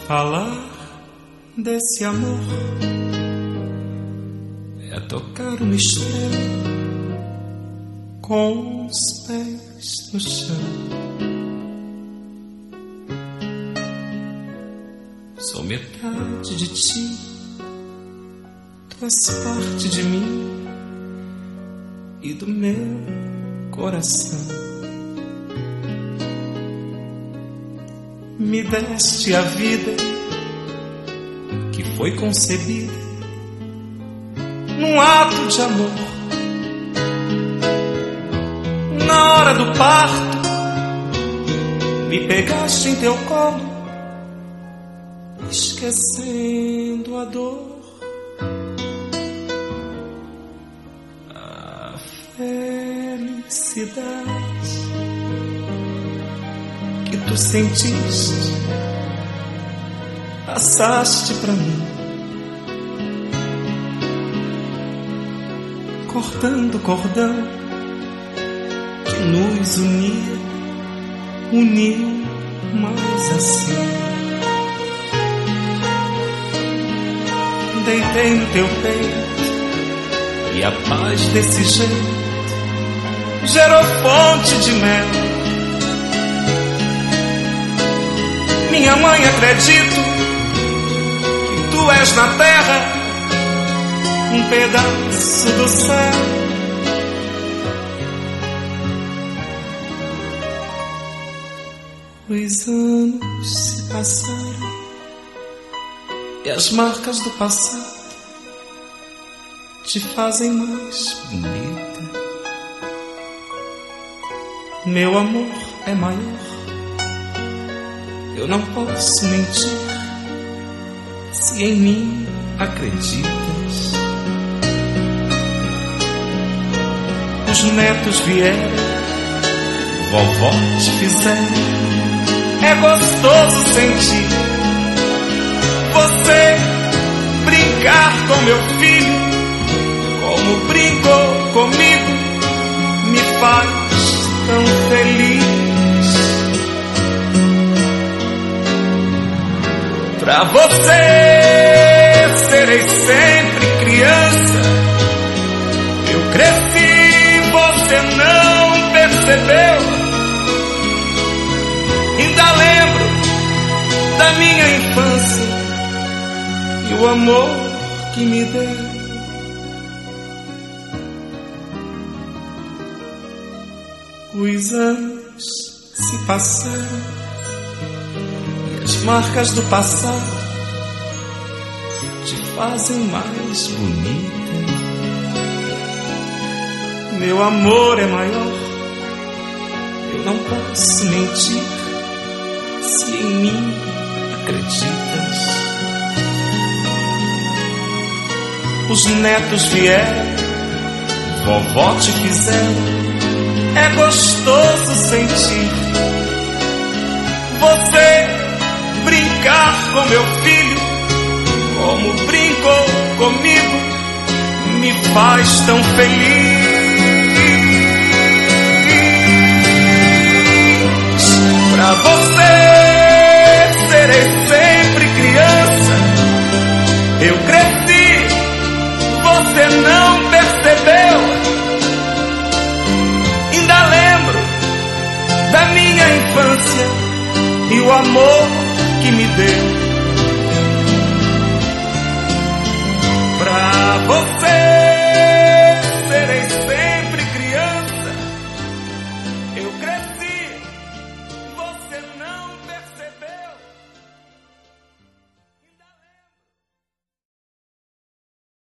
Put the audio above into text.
Falar desse amor é tocar uma estrela com os pés no chão. Sou metade de ti, tu és parte de mim e do meu coração. Me deste a vida que foi concebida num ato de amor. Na hora do parto, me pegaste em teu colo, esquecendo a dor. A felicidade que tu sentiste, passaste pra mim, cortando o cordão que nos unia, uniu mais assim. Deitei no teu peito e a paz desse jeito gerou fonte de mel. Minha mãe, acredito que tu és na terra um pedaço do céu. Os anos se passaram e as marcas do passado te fazem mais bonita. Meu amor é maior, eu não posso mentir. Se em mim acreditas, os netos vieram, vovó te fizeram. É gostoso sentir você brincar com meu filho, como brincou comigo, me faz tão feliz. Pra você serei sempre criança. Eu cresci, você não percebeu. Ainda lembro da minha infância e o amor que me deu. Os anos se passaram e as marcas do passado te fazem mais bonita. Meu amor é maior, eu não posso mentir. Se em mim acreditas, os netos vieram, vovó te fizeram. É gostoso sentir você brincar com meu filho, como brincou comigo, me faz tão feliz. Pra você serei sempre criança. Eu cresci, você não percebeu. Ainda lembro da minha infância e o amor que me deu. Pra você serei sempre criança. Eu cresci.